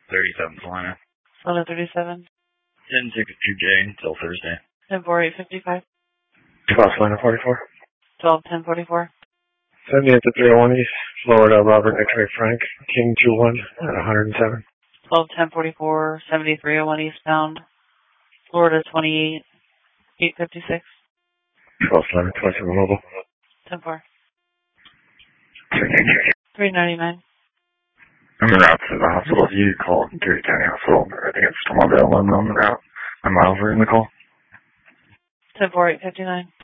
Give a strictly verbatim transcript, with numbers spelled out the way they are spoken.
thirty-seven Salina. Salina thirty-seven. ten sixty-two J until Thursday. ten four eight fifty-five. twelve Salina forty-four. twelve ten forty-four. seventy-eight to three oh one East, Florida, Robert X-ray Frank, King two one at one hundred seven. twelve ten forty-four, seventy-three oh one eastbound, Florida twenty-eight eight fifty-six. twelve Salina twenty-seven mobile. ten four. three ninety-nine. I'm en route to the hospital. You called Erie County Hospital. I think it's still on the route. I'm en route. I'm over in the call. ten four eight fifty-nine.